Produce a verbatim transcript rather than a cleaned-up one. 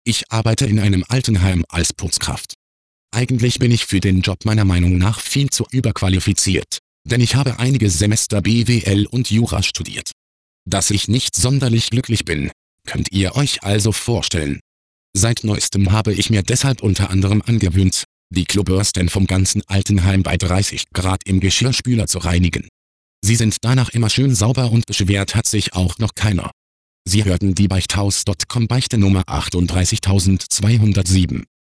Ich arbeite in einem Altenheim als Putzkraft. Eigentlich bin ich für den Job meiner Meinung nach viel zu überqualifiziert, denn ich habe einige Semester B W L und Jura studiert. Dass ich nicht sonderlich glücklich bin, könnt ihr euch also vorstellen. Seit neuestem habe ich mir deshalb unter anderem angewöhnt, die Klobürsten vom ganzen Altenheim bei dreißig Grad im Geschirrspüler zu reinigen. Sie sind danach immer schön sauber und beschwert hat sich auch noch keiner. Sie hörten die Beichthaus Punkt com Beichte Nummer achtunddreißigtausendzweihundertsieben.